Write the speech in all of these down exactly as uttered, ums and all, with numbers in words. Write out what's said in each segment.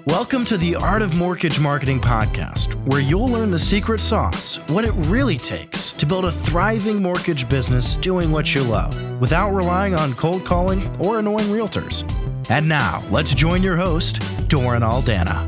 Welcome to the Art of Mortgage Marketing podcast, where you'll learn the secret sauce, what it really takes to build a thriving mortgage business doing what you love, without relying on cold calling or annoying realtors. And now, let's join your host, Doran Aldana.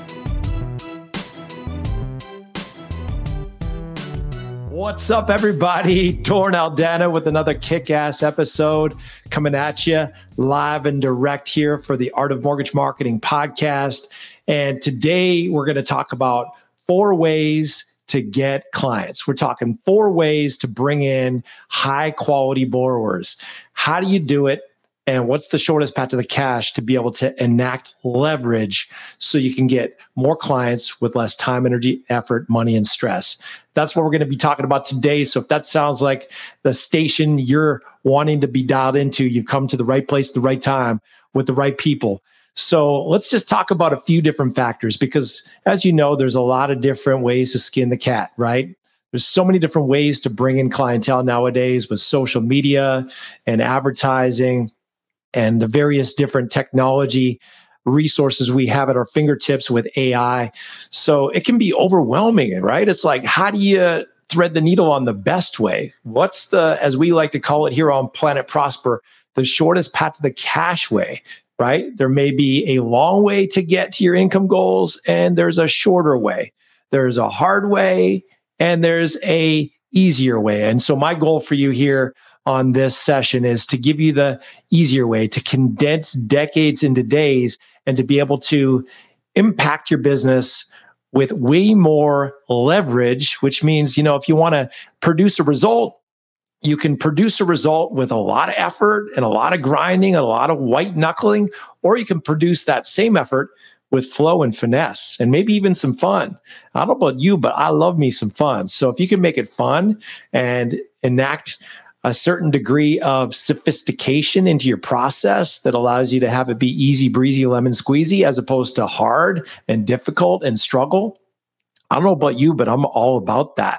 What's up, everybody? Doran Aldana with another kick-ass episode coming at you live and direct here for the Art of Mortgage Marketing podcast. And today we're going to talk about four ways to get clients. We're talking four ways to bring in high-quality borrowers. How do you do it? And what's the shortest path to the cash to be able to enact leverage so you can get more clients with less time, energy, effort, money, and stress? That's what we're going to be talking about today. So if that sounds like the station you're wanting to be dialed into, you've come to the right place at the right time with the right people. So let's just talk about a few different factors, because as you know, there's a lot of different ways to skin the cat, right? There's so many different ways to bring in clientele nowadays with social media and advertising and the various different technology resources we have at our fingertips with A I. So it can be overwhelming, right? It's like, how do you thread the needle on the best way? What's the, as we like to call it here on Planet Prosper, the shortest path to the cash way, right? There may be a long way to get to your income goals, and there's a shorter way. There's a hard way, and there's a easier way. And so my goal for you here on this session is to give you the easier way, to condense decades into days and to be able to impact your business with way more leverage, which means, you know, if you want to produce a result, you can produce a result with a lot of effort and a lot of grinding, a lot of white knuckling, or you can produce that same effort with flow and finesse and maybe even some fun. I don't know about you, but I love me some fun. So if you can make it fun and enact a certain degree of sophistication into your process that allows you to have it be easy breezy, lemon squeezy, as opposed to hard and difficult and struggle. I don't know about you, but I'm all about that.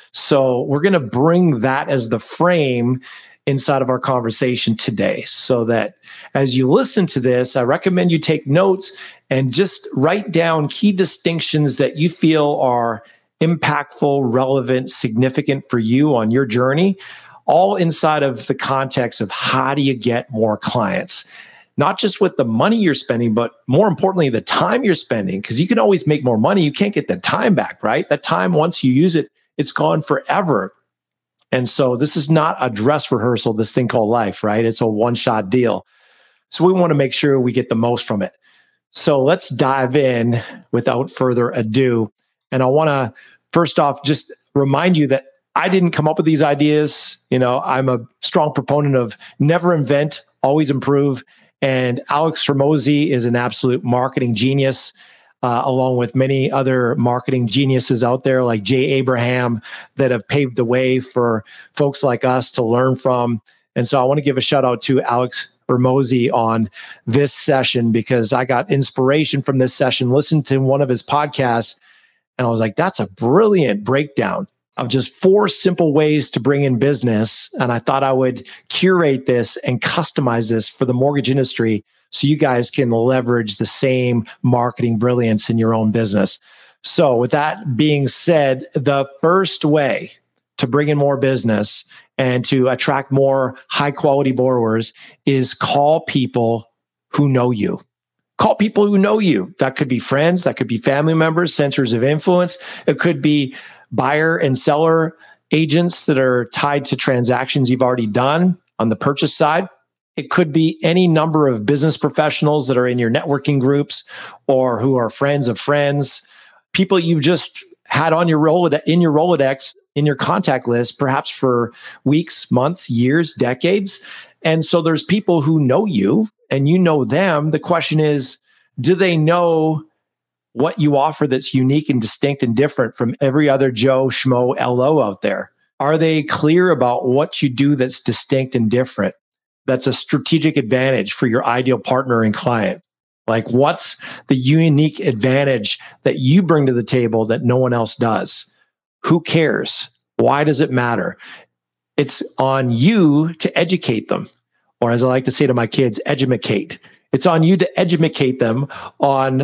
So we're going to bring that as the frame inside of our conversation today, so that as you listen to this, I recommend you take notes and just write down key distinctions that you feel are impactful, relevant, significant for you on your journey, all inside of the context of how do you get more clients, not just with the money you're spending, but more importantly, the time you're spending, because you can always make more money. You can't get the time back, right? That time, once you use it, it's gone forever. And so this is not a dress rehearsal, this thing called life, right? It's a one-shot deal. So we want to make sure we get the most from it. So let's dive in without further ado. And I want to, first off, just remind you that I didn't come up with these ideas. You know, I'm a strong proponent of never invent, always improve. And Alex Hormozi is an absolute marketing genius, uh, along with many other marketing geniuses out there like Jay Abraham that have paved the way for folks like us to learn from. And so I want to give a shout out to Alex Hormozi on this session, because I got inspiration from this session, listened to one of his podcasts, and I was like, that's a brilliant breakdown of just four simple ways to bring in business. And I thought I would curate this and customize this for the mortgage industry so you guys can leverage the same marketing brilliance in your own business. So with that being said, the first way to bring in more business and to attract more high quality borrowers is call people who know you. Call people who know you. That could be friends, that could be family members, centers of influence. It could be buyer and seller agents that are tied to transactions you've already done on the purchase side. It could be any number of business professionals that are in your networking groups or who are friends of friends, people you've just had on your Rolodex, in your Rolodex, in your contact list, perhaps for weeks, months, years, decades. And so there's people who know you and you know them. The question is, do they know what you offer that's unique and distinct and different from every other Joe, Schmo, L O out there? Are they clear about what you do that's distinct and different? That's a strategic advantage for your ideal partner and client. Like, what's the unique advantage that you bring to the table that no one else does? Who cares? Why does it matter? It's on you to educate them. Or as I like to say to my kids, edumacate. It's on you to educate them on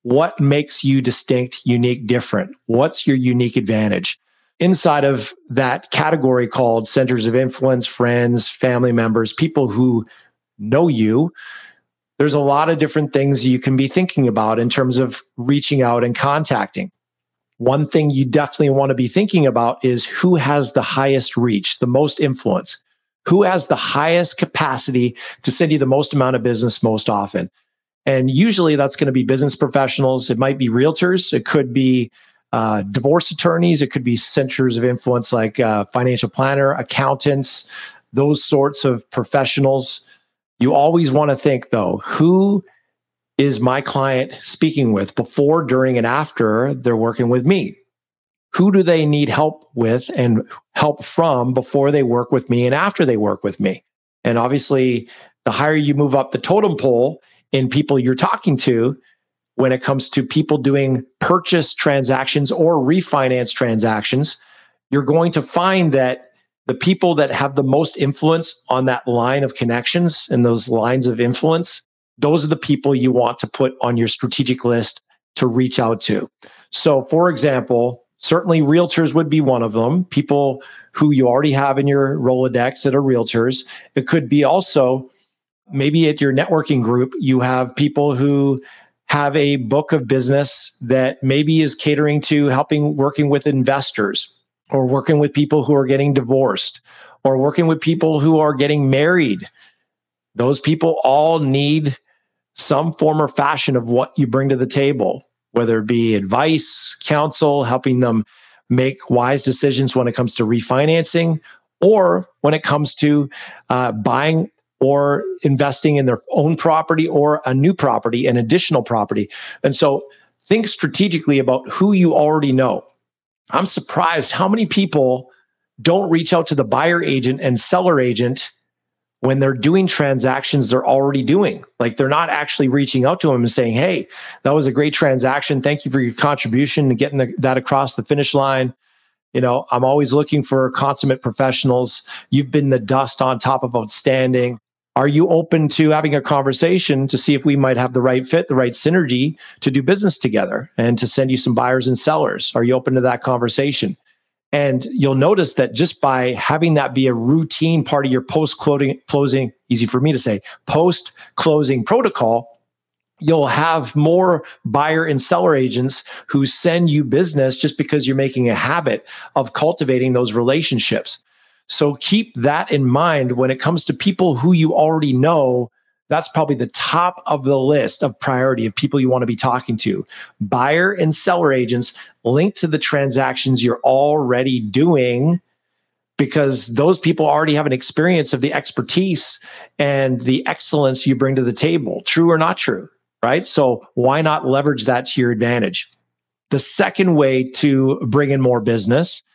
what makes you distinct, unique, different? What's your unique advantage? Inside of that category called centers of influence, friends, family members, people who know you, there's a lot of different things you can be thinking about in terms of reaching out and contacting. One thing you definitely want to be thinking about is who has the highest reach, the most influence, who has the highest capacity to send you the most amount of business most often. And usually that's going to be business professionals. It might be realtors. It could be uh, divorce attorneys. It could be centers of influence like uh, financial planner, accountants, those sorts of professionals. You always want to think, though, who is my client speaking with before, during, and after they're working with me? Who do they need help with and help from before they work with me and after they work with me? And obviously, the higher you move up the totem pole in people you're talking to, when it comes to people doing purchase transactions or refinance transactions, you're going to find that the people that have the most influence on that line of connections and those lines of influence, those are the people you want to put on your strategic list to reach out to. So, for example, certainly realtors would be one of them, people who you already have in your Rolodex that are realtors. It could be also maybe at your networking group, you have people who have a book of business that maybe is catering to helping working with investors, or working with people who are getting divorced, or working with people who are getting married. Those people all need some form or fashion of what you bring to the table, whether it be advice, counsel, helping them make wise decisions when it comes to refinancing, or when it comes to uh, buying or investing in their own property or a new property, an additional property. And so think strategically about who you already know. I'm surprised how many people don't reach out to the buyer agent and seller agent when they're doing transactions they're already doing. Like, they're not actually reaching out to them and saying, hey, that was a great transaction. Thank you for your contribution and getting the, that across the finish line. You know, I'm always looking for consummate professionals. You've been the dust on top of outstanding. Are you open to having a conversation to see if we might have the right fit, the right synergy to do business together and to send you some buyers and sellers? Are you open to that conversation? And you'll notice that just by having that be a routine part of your post-closing, closing, easy for me to say, post-closing protocol, you'll have more buyer and seller agents who send you business just because you're making a habit of cultivating those relationships. So keep that in mind when it comes to people who you already know. That's probably the top of the list of priority of people you want to be talking to. Buyer and seller agents linked to the transactions you're already doing, because those people already have an experience of the expertise and the excellence you bring to the table. True or not true, right? So why not leverage that to your advantage? The second way to bring in more business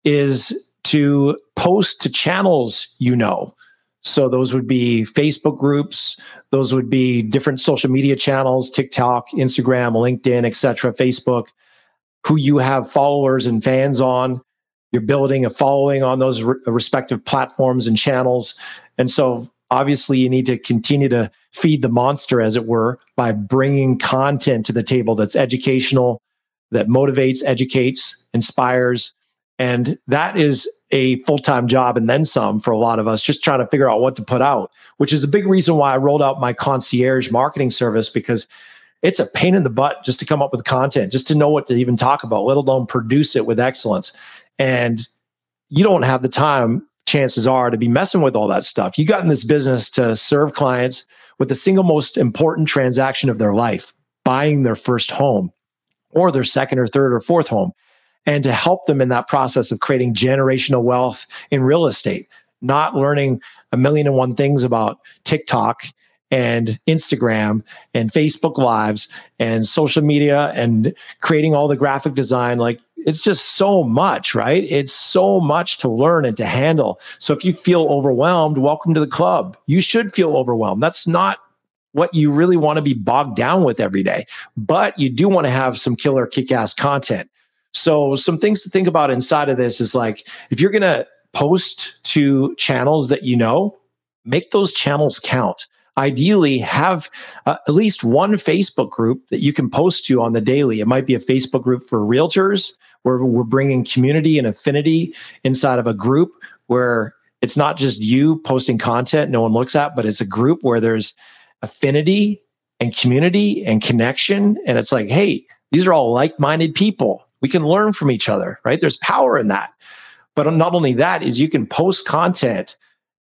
is to post to channels you know. So those would be Facebook groups, those would be different social media channels, TikTok, Instagram, LinkedIn, et cetera, Facebook, who you have followers and fans on. You're building a following on those re- respective platforms and channels. And so obviously you need to continue to feed the monster, as it were, by bringing content to the table that's educational, that motivates, educates, inspires. And that is a full-time job and then some for a lot of us, just trying to figure out what to put out, which is a big reason why I rolled out my concierge marketing service, because it's a pain in the butt just to come up with content, just to know what to even talk about, let alone produce it with excellence. And you don't have the time, chances are, to be messing with all that stuff. You got in this business to serve clients with the single most important transaction of their life, buying their first home or their second or third or fourth home, and to help them in that process of creating generational wealth in real estate, not learning a million and one things about TikTok and Instagram and Facebook Lives and social media and creating all the graphic design. Like, it's just so much, right? It's so much to learn and to handle. So if you feel overwhelmed, welcome to the club. You should feel overwhelmed. That's not what you really want to be bogged down with every day, but you do want to have some killer kick-ass content. So some things to think about inside of this is, like, if you're going to post to channels that you know, make those channels count. ideally have uh, at least one Facebook group that you can post to on the daily. It might be a Facebook group for realtors where we're bringing community and affinity inside of a group where it's not just you posting content no one looks at, but it's a group where there's affinity and community and connection. And it's like, hey, these are all like-minded people. We can learn from each other, right? There's power in that. But not only that is you can post content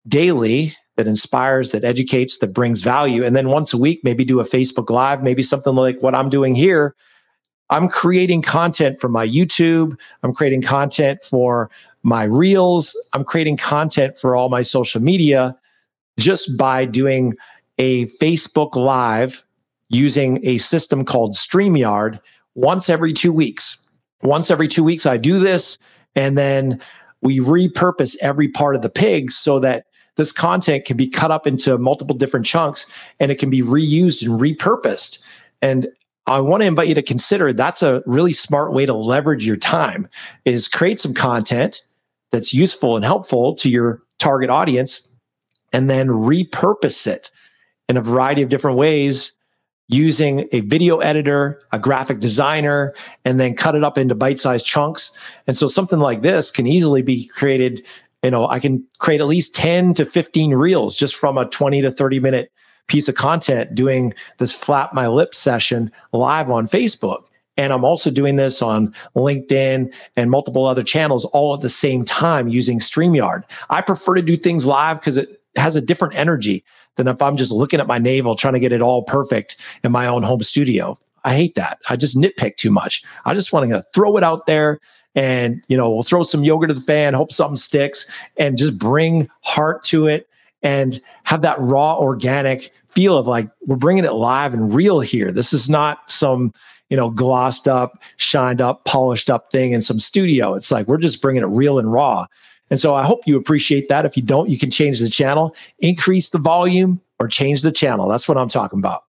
daily that inspires, that educates, that brings value. And then once a week, maybe do a Facebook Live, maybe something like what I'm doing here. I'm creating content for my YouTube. I'm creating content for my Reels. I'm creating content for all my social media just by doing a Facebook Live using a system called StreamYard once every two weeks. Once every two weeks, I do this, and then we repurpose every part of the pig so that this content can be cut up into multiple different chunks and it can be reused and repurposed. And I want to invite you to consider that's a really smart way to leverage your time, is create some content that's useful and helpful to your target audience and then repurpose it in a variety of different ways using a video editor, a graphic designer, and then cut it up into bite-sized chunks. And so something like this can easily be created. You know, I can create at least ten to fifteen reels just from a twenty to thirty minute piece of content doing this flap my lip session live on Facebook. And I'm also doing this on LinkedIn and multiple other channels all at the same time using StreamYard. I prefer to do things live because it has a different energy than if I'm just looking at my navel trying to get it all perfect in my own home studio. I hate that. I just nitpick too much. I just want to throw it out there and, you know, we'll throw some yogurt to the fan, hope something sticks, and just bring heart to it and have that raw, organic feel of like, we're bringing it live and real here. This is not some, you know, glossed up, shined up, polished up thing in some studio. It's like, we're just bringing it real and raw. And so I hope you appreciate that. If you don't, you can change the channel, increase the volume, or change the channel. That's what I'm talking about.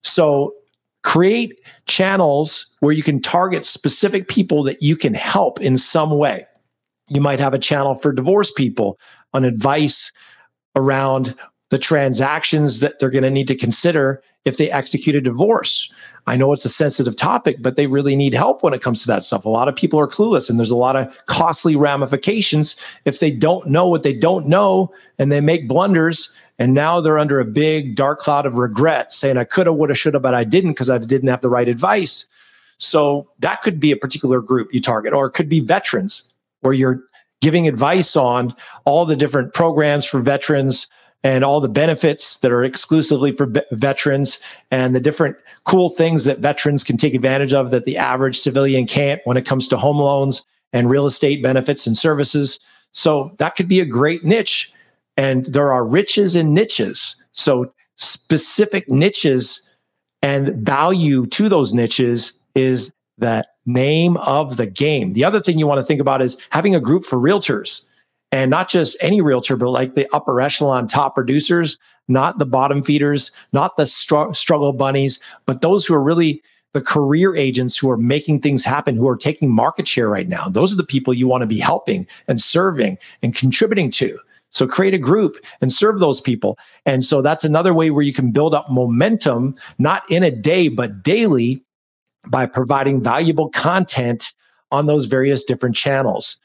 So create channels where you can target specific people that you can help in some way. You might have a channel for divorce people on advice around the transactions that they're going to need to consider if they execute a divorce. I know it's a sensitive topic, but they really need help when it comes to that stuff. A lot of people are clueless, and there's a lot of costly ramifications if they don't know what they don't know and they make blunders. And now they're under a big dark cloud of regret saying, I coulda, woulda, shoulda, but I didn't because I didn't have the right advice. So that could be a particular group you target, or it could be veterans where you're giving advice on all the different programs for veterans and all the benefits that are exclusively for be- veterans and the different cool things that veterans can take advantage of that the average civilian can't when it comes to home loans and real estate benefits and services. So that could be a great niche. And there are riches and niches. So specific niches and value to those niches is the name of the game. The other thing you want to think about is having a group for realtors. And not just any realtor, but like the upper echelon top producers, not the bottom feeders, not the str- struggle bunnies, but those who are really the career agents who are making things happen, who are taking market share right now. Those are the people you want to be helping and serving and contributing to. So create a group and serve those people. And so that's another way where you can build up momentum, not in a day, but daily, by providing valuable content on those various different channels.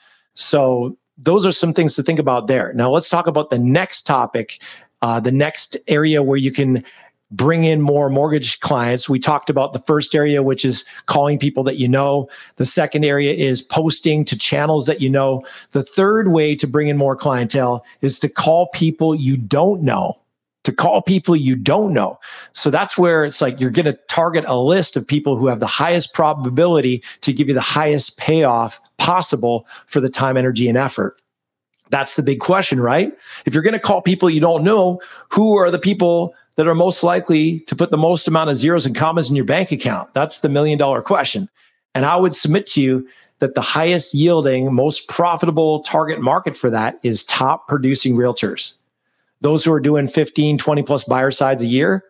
So those are some things to think about there. Now let's talk about the next topic, uh, the next area where you can bring in more mortgage clients. We talked about the first area, which is calling people that you know. The second area is posting to channels that you know. The third way to bring in more clientele is to call people you don't know. To call people you don't know. So that's where it's like you're going to target a list of people who have the highest probability to give you the highest payoff possible for the time, energy, and effort. That's the big question, right? If you're going to call people you don't know, who are the people that are most likely to put the most amount of zeros and commas in your bank account? That's the million dollar question. And I would submit to you that the highest yielding, most profitable target market for that is top producing realtors. Those who are doing fifteen, twenty plus buyer sides a year,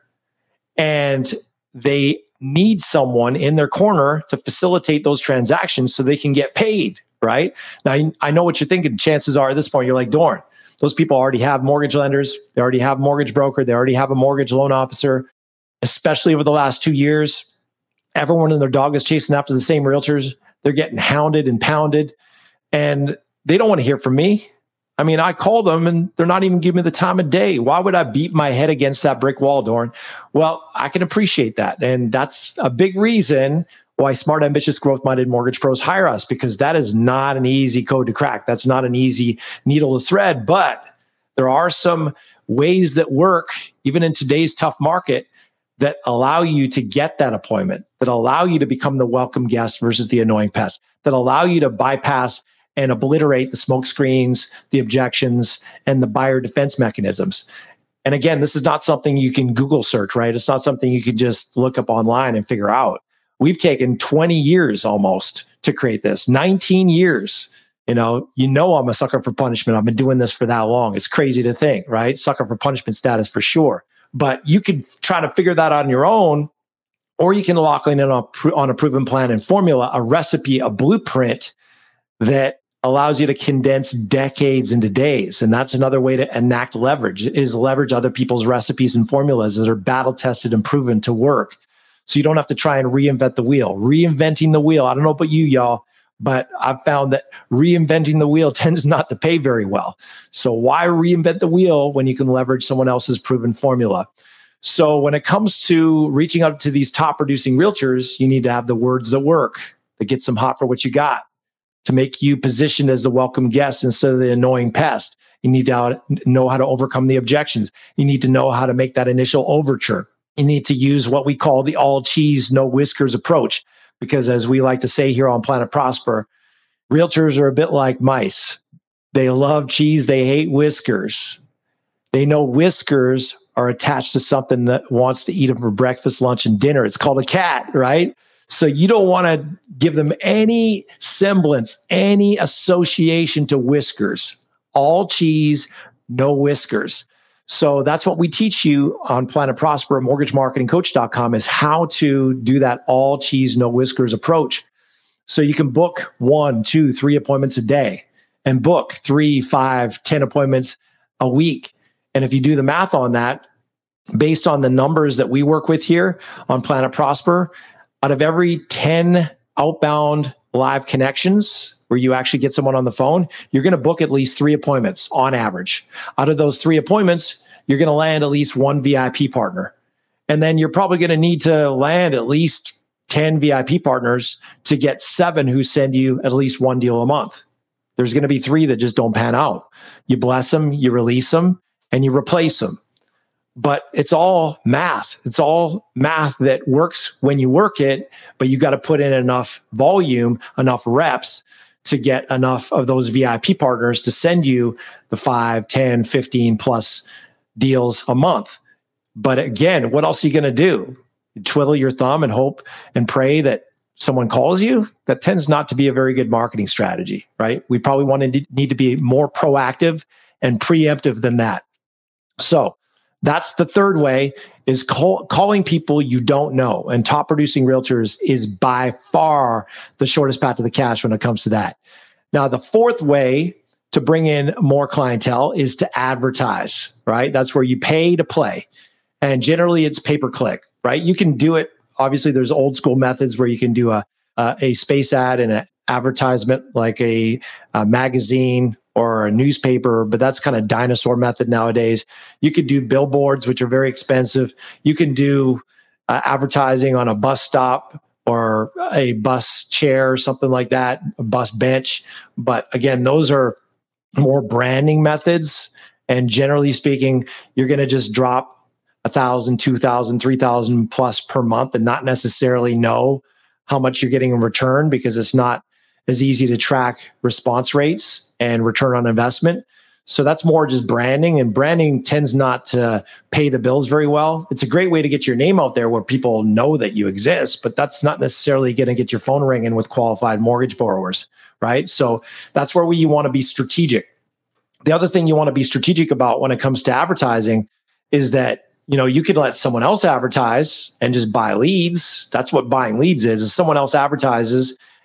and they need someone in their corner to facilitate those transactions so they can get paid, right? Now, I know what you're thinking. Chances are at this point, you're like, Dorn, those people already have mortgage lenders. They already have mortgage broker. They already have a mortgage loan officer. Especially over the last two years, everyone and their dog is chasing after the same realtors. They're getting hounded and pounded, and they don't want to hear from me. I mean, I call them and they're not even giving me the time of day. Why would I beat my head against that brick wall, Doran? Well, I can appreciate that. And that's a big reason why smart, ambitious, growth-minded mortgage pros hire us, because that is not an easy code to crack. That's not an easy needle to thread, but there are some ways that work, even in today's tough market, that allow you to get that appointment, that allow you to become the welcome guest versus the annoying pest, that allow you to bypass and obliterate the smoke screens, the objections, and the buyer defense mechanisms. And again, this is not something you can Google search, right? It's not something you can just look up online and figure out. We've taken twenty years almost to create this, nineteen years. You know, you know, I'm a sucker for punishment. I've been doing this for that long. It's crazy to think, right? Sucker for punishment status for sure. But you could try to figure that out on your own, or you can lock in on a, on a proven plan and formula, a recipe, a blueprint that allows you to condense decades into days. And that's another way to enact leverage, is leverage other people's recipes and formulas that are battle tested and proven to work. So you don't have to try and reinvent the wheel. Reinventing the wheel, I don't know about you, y'all, but I've found that reinventing the wheel tends not to pay very well. So why reinvent the wheel when you can leverage someone else's proven formula? So when it comes to reaching out to these top producing realtors, you need to have the words that work, that gets them hot for what you got, to make you positioned as the welcome guest instead of the annoying pest. You need to know how to overcome the objections. You need to know how to make that initial overture. You need to use what we call the all cheese, no whiskers approach. Because as we like to say here on Planet Prosper, realtors are a bit like mice. They love cheese, they hate whiskers. They know whiskers are attached to something that wants to eat them for breakfast, lunch, and dinner. It's called a cat, right? So you don't want to give them any semblance, any association to whiskers. All cheese, no whiskers. So that's what we teach you on Planet Prosper, mortgage marketing coach dot com, is how to do that all cheese, no whiskers approach. So you can book one, two, three appointments a day and book three, five, ten appointments a week. And if you do the math on that, based on the numbers that we work with here on Planet Prosper, out of every ten outbound live connections where you actually get someone on the phone, you're going to book at least three appointments on average. Out of those three appointments, you're going to land at least one V I P partner. And then you're probably going to need to land at least ten V I P partners to get seven who send you at least one deal a month. There's going to be three that just don't pan out. You bless them, you release them, and you replace them. But it's all math. It's all math that works when you work it, but you got to put in enough volume, enough reps to get enough of those V I P partners to send you the five, ten, fifteen plus deals a month. But again, what else are you going to do? Twiddle your thumb and hope and pray that someone calls you? That tends not to be a very good marketing strategy, right? We probably want to need to be more proactive and preemptive than that. So that's the third way, is call, calling people you don't know. And top producing realtors is by far the shortest path to the cash when it comes to that. Now, the fourth way to bring in more clientele is to advertise, right? That's where you pay to play. And generally it's pay-per-click, right? You can do it. Obviously, there's old school methods where you can do a, a, a space ad and an advertisement like a, a magazine or a newspaper, but that's kind of dinosaur method nowadays. You could do billboards, which are very expensive. You can do uh, advertising on a bus stop or a bus chair, something like that, a bus bench. But again, those are more branding methods. And generally speaking, you're going to just drop a thousand, two thousand, three thousand plus per month and not necessarily know how much you're getting in return, because it's not as easy to track response rates and return on investment. So that's more just branding, and branding tends not to pay the bills very well. It's a great way to get your name out there where people know that you exist, but that's not necessarily going to get your phone ringing with qualified mortgage borrowers, right? So that's where we, you want to be strategic. The other thing you want to be strategic about when it comes to advertising is that, you know, you could let someone else advertise and just buy leads. That's what buying leads is, is someone else advertises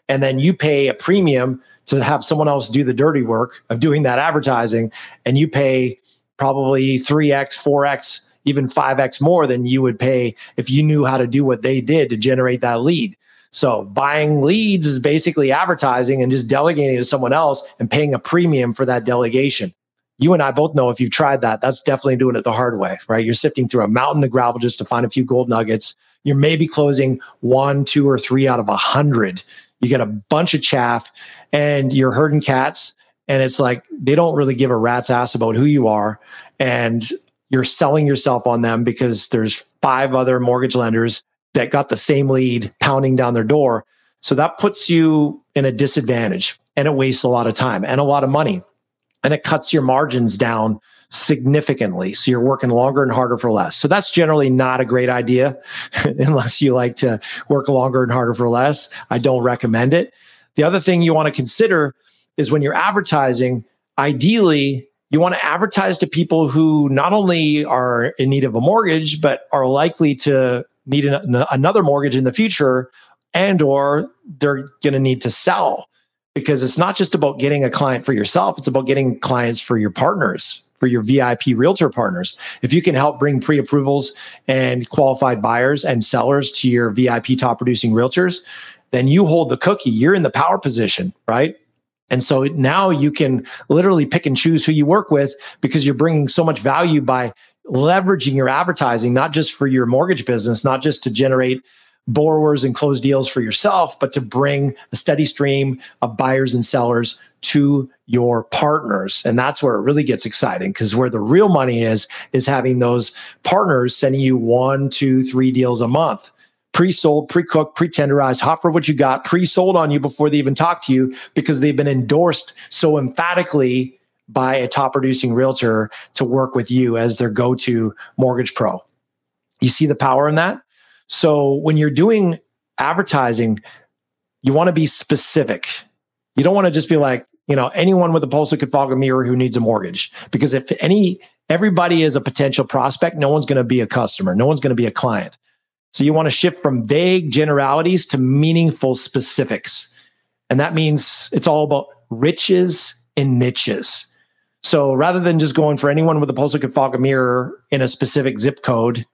And then you pay a premium to have someone else do the dirty work of doing that advertising. And you pay probably three X, four X, even five X more than you would pay if you knew how to do what they did to generate that lead. So buying leads is basically advertising and just delegating it to someone else and paying a premium for that delegation. You and I both know if you've tried that, that's definitely doing it the hard way, right? You're sifting through a mountain of gravel just to find a few gold nuggets. You're maybe closing one, two, or three out of a hundred. You get a bunch of chaff and you're herding cats. And it's like, they don't really give a rat's ass about who you are. And you're selling yourself on them because there's five other mortgage lenders that got the same lead pounding down their door. So that puts you in a disadvantage, and it wastes a lot of time and a lot of money, and it cuts your margins down significantly. So you're working longer and harder for less. So that's generally not a great idea unless you like to work longer and harder for less. I don't recommend it. The other thing you want to consider is when you're advertising, ideally, you want to advertise to people who not only are in need of a mortgage, but are likely to need an, another mortgage in the future, and or they're going to need to sell. Because it's not just about getting a client for yourself, it's about getting clients for your partners, for your V I P realtor partners. If you can help bring pre-approvals and qualified buyers and sellers to your V I P top producing realtors, then you hold the cookie. You're in the power position, right? And so now you can literally pick and choose who you work with because you're bringing so much value by leveraging your advertising, not just for your mortgage business, not just to generate borrowers and close deals for yourself, but to bring a steady stream of buyers and sellers to your partners. And that's where it really gets exciting, because where the real money is, is having those partners sending you one, two, three deals a month. Pre-sold, pre-cooked, pre-tenderized, hot for what you got, pre-sold on you before they even talk to you, because they've been endorsed so emphatically by a top producing realtor to work with you as their go-to mortgage pro. You see the power in that? So when you're doing advertising, you want to be specific. You don't want to just be like, you know, anyone with a pulse that could fog a mirror who needs a mortgage. Because if any, everybody is a potential prospect, no one's going to be a customer. No one's going to be a client. So you want to shift from vague generalities to meaningful specifics. And that means it's all about riches and niches. So rather than just going for anyone with a pulse that could fog a mirror in a specific zip code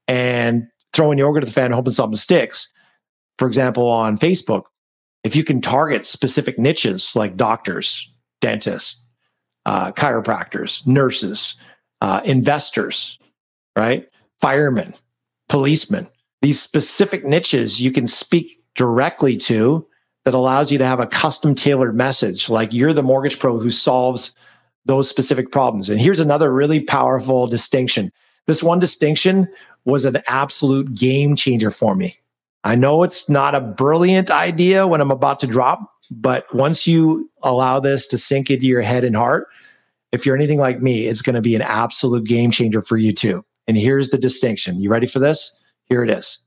and throwing yogurt at the fan and hoping something sticks, for example, on Facebook, if you can target specific niches like doctors, dentists, uh, chiropractors, nurses, uh, investors, right? Firemen, policemen, these specific niches you can speak directly to that allows you to have a custom tailored message. Like you're the mortgage pro who solves those specific problems. And here's another really powerful distinction. This one distinction was an absolute game changer for me. I know it's not a brilliant idea when I'm about to drop, but once you allow this to sink into your head and heart, if you're anything like me, it's going to be an absolute game changer for you too. And here's the distinction. You ready for this? Here it is.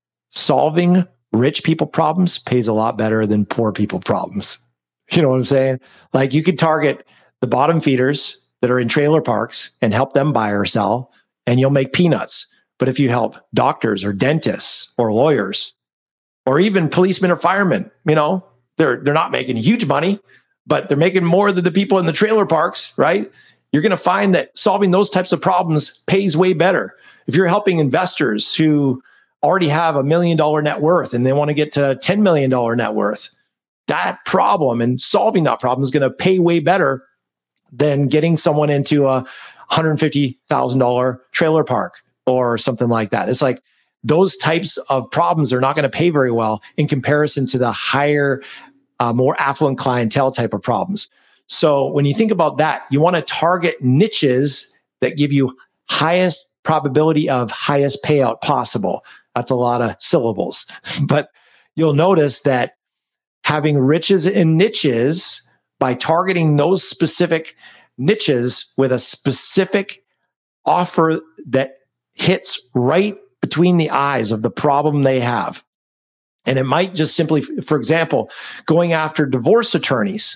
Solving rich people problems pays a lot better than poor people problems. You know what I'm saying? Like you could target the bottom feeders that are in trailer parks and help them buy or sell, and you'll make peanuts. But if you help doctors or dentists or lawyers or even policemen or firemen, you know, they're they're not making huge money, but they're making more than the people in the trailer parks, right? You're going to find that solving those types of problems pays way better. If you're helping investors who already have a million dollar net worth and they want to get to ten million dollar net worth, that problem and solving that problem is going to pay way better than getting someone into a one hundred fifty thousand dollars trailer park or something like that. It's like those types of problems are not going to pay very well in comparison to the higher, uh, more affluent clientele type of problems. So when you think about that, you want to target niches that give you highest probability of highest payout possible. That's a lot of syllables, but you'll notice that having riches and niches, by targeting those specific niches with a specific offer that hits right between the eyes of the problem they have. And it might just simply, for example, going after divorce attorneys.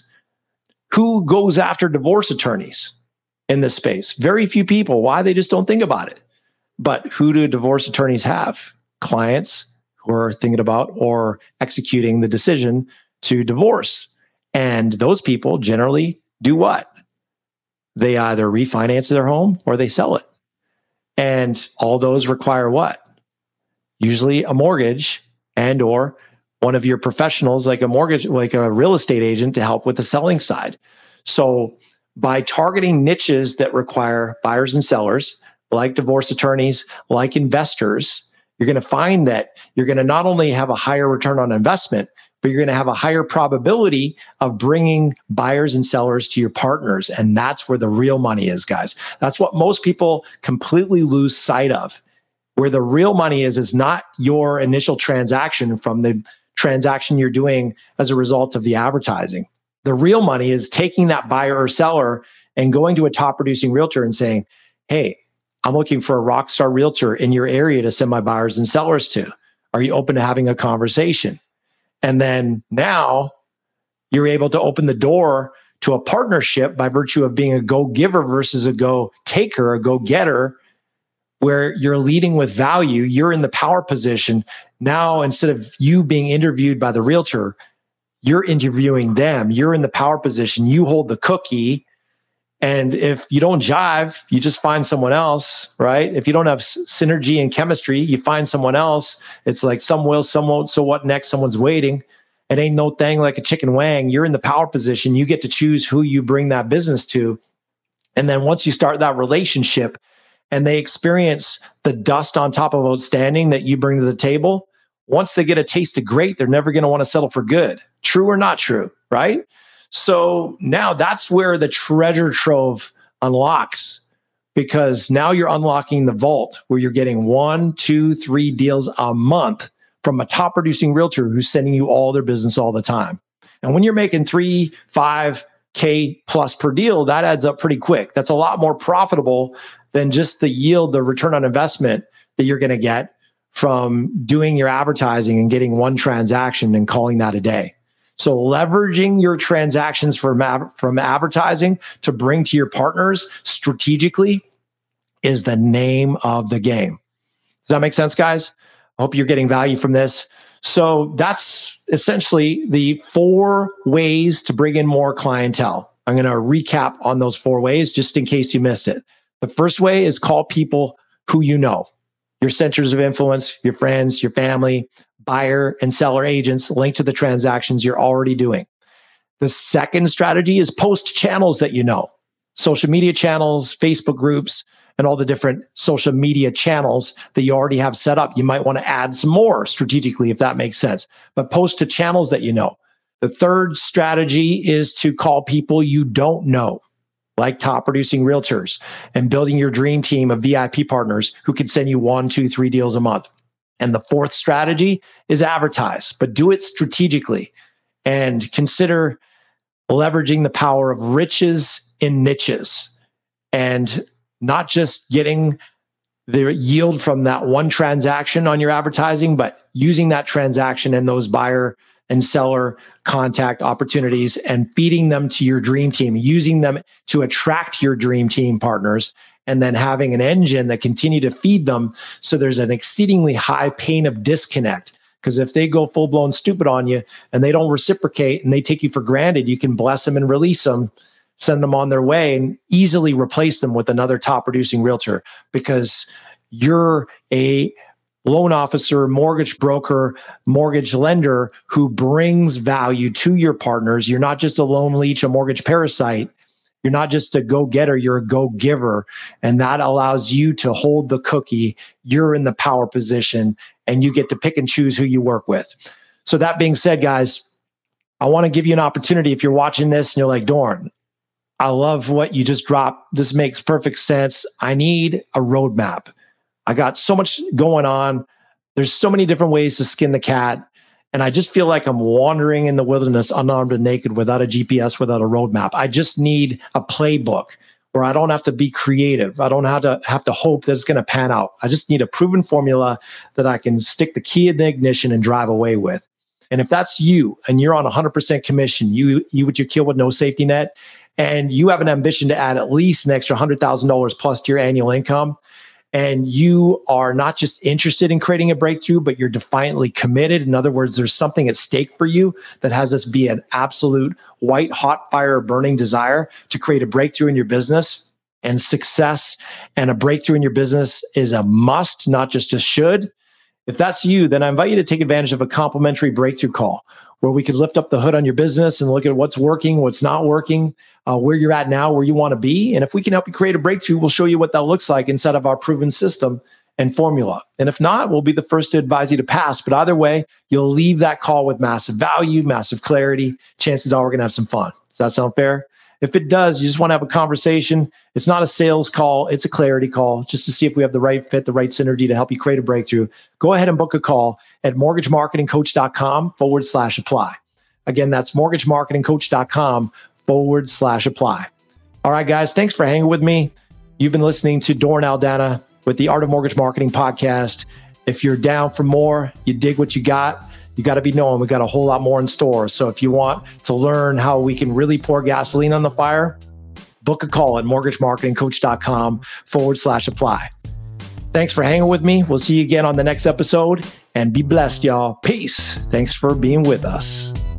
Who goes after divorce attorneys in this space? Very few people. Why? They just don't think about it. But who do divorce attorneys have? Clients who are thinking about or executing the decision to divorce. And those people generally do what? They either refinance their home or they sell it. And all those require what? Usually a mortgage and or one of your professionals like a mortgage, like a real estate agent to help with the selling side. So by targeting niches that require buyers and sellers, like divorce attorneys, like investors, you're going to find that you're going to not only have a higher return on investment, but you're going to have a higher probability of bringing buyers and sellers to your partners. And that's where the real money is, guys. That's what most people completely lose sight of. Where the real money is, is not your initial transaction from the transaction you're doing as a result of the advertising. The real money is taking that buyer or seller and going to a top producing realtor and saying, hey, I'm looking for a rock star realtor in your area to send my buyers and sellers to. Are you open to having a conversation? And then now you're able to open the door to a partnership by virtue of being a go-giver versus a go-taker, a go-getter, where you're leading with value. You're in the power position. Now, instead of you being interviewed by the realtor, you're interviewing them. You're in the power position. You hold the cookie. And if you don't jive, you just find someone else, right? If you don't have s- synergy and chemistry, you find someone else. It's like some will, some won't. So what next? Someone's waiting. It ain't no thing like a chicken wang. You're in the power position. You get to choose who you bring that business to. And then once you start that relationship and they experience the dust on top of outstanding that you bring to the table, once they get a taste of great, they're never going to want to settle for good. True or not true, right? So now that's where the treasure trove unlocks, because now you're unlocking the vault where you're getting one, two, three deals a month from a top producing realtor who's sending you all their business all the time. And when you're making three, five K plus per deal, that adds up pretty quick. That's a lot more profitable than just the yield, the return on investment that you're going to get from doing your advertising and getting one transaction and calling that a day. So leveraging your transactions from, from advertising to bring to your partners strategically is the name of the game. Does that make sense, guys? I hope you're getting value from this. So that's essentially the four ways to bring in more clientele. I'm going to recap on those four ways just in case you missed it. The first way is call people who you know, your centers of influence, your friends, your family, buyer and seller agents linked to the transactions you're already doing. The second strategy is post channels that you know, social media channels, Facebook groups, and all the different social media channels that you already have set up. You might want to add some more strategically if that makes sense, but post to channels that you know. The third strategy is to call people you don't know, like top producing realtors, and building your dream team of V I P partners who can send you one, two, three deals a month. And the fourth strategy is advertise, but do it strategically and consider leveraging the power of riches in niches and not just getting the yield from that one transaction on your advertising, but using that transaction and those buyer and seller contact opportunities and feeding them to your dream team, using them to attract your dream team partners, and then having an engine that continue to feed them. So there's an exceedingly high pain of disconnect. Because if they go full blown stupid on you and they don't reciprocate and they take you for granted, you can bless them and release them, send them on their way, and easily replace them with another top producing realtor because you're a loan officer, mortgage broker, mortgage lender who brings value to your partners. You're not just a loan leech, a mortgage parasite. You're not just a go-getter, you're a go-giver. And that allows you to hold the cookie. You're in the power position and you get to pick and choose who you work with. So that being said, guys, I want to give you an opportunity. If you're watching this and you're like, Dorn, I love what you just dropped. This makes perfect sense. I need a roadmap. I got so much going on. There's so many different ways to skin the cat. And I just feel like I'm wandering in the wilderness, unarmed and naked, without a G P S, without a roadmap. I just need a playbook where I don't have to be creative. I don't have to have to hope that it's going to pan out. I just need a proven formula that I can stick the key in the ignition and drive away with. And if that's you and you're on one hundred percent commission, you you with your kill with no safety net, and you have an ambition to add at least an extra one hundred thousand dollars plus to your annual income, and you are not just interested in creating a breakthrough, but you're defiantly committed. In other words, there's something at stake for you that has this be an absolute white hot fire burning desire to create a breakthrough in your business. And success and a breakthrough in your business is a must, not just a should. If that's you, then I invite you to take advantage of a complimentary breakthrough call where we could lift up the hood on your business and look at what's working, what's not working, uh, where you're at now, where you want to be. And if we can help you create a breakthrough, we'll show you what that looks like inside of our proven system and formula. And if not, we'll be the first to advise you to pass. But either way, you'll leave that call with massive value, massive clarity. Chances are we're going to have some fun. Does that sound fair? If it does, you just want to have a conversation. It's not a sales call. It's a clarity call just to see if we have the right fit, the right synergy to help you create a breakthrough. Go ahead and book a call at mortgagemarketingcoach.com forward slash apply. Again, that's mortgagemarketingcoach.com forward slash apply. All right, guys, thanks for hanging with me. You've been listening to Doran Aldana with the Art of Mortgage Marketing podcast. If you're down for more, you dig what you got, you got to be knowing we got a whole lot more in store. So if you want to learn how we can really pour gasoline on the fire, book a call at mortgagemarketingcoach.com forward slash apply. Thanks for hanging with me. We'll see you again on the next episode, and be blessed, y'all. Peace. Thanks for being with us.